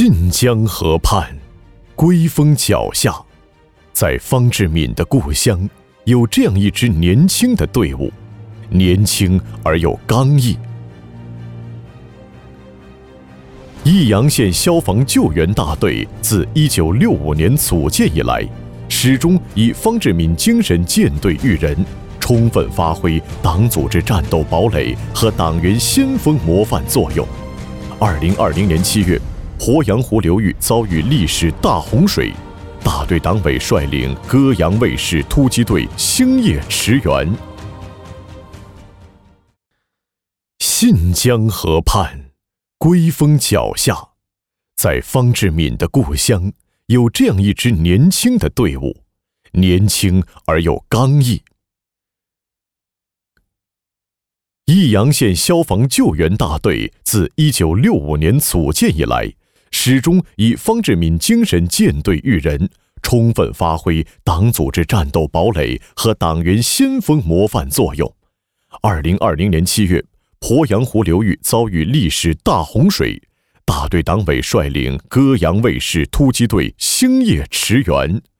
信江河畔，归峰脚下，在方志敏的故乡，有这样一支年轻的队伍，年轻而又刚毅。益阳县消防救援大队自1965年组建以来，始终以方志敏精神舰队育人，充分发挥党组织战斗堡垒和党员先锋模范作用。2020年7月，鄱阳湖流域遭遇历史大洪水，大队党委率领歌阳卫士突击队星夜驰援。信江河畔，归峰脚下，在方志敏的故乡，有这样一支年轻的队伍，年轻而又刚毅。益阳县消防救援大队自1965年组建以来，始终以方志敏精神舰队育人，充分发挥党组织战斗堡垒和党员先锋模范作用。2020年7月，鄱阳湖流域遭遇历史大洪水，大队党委率领歌阳卫士突击队星夜驰援。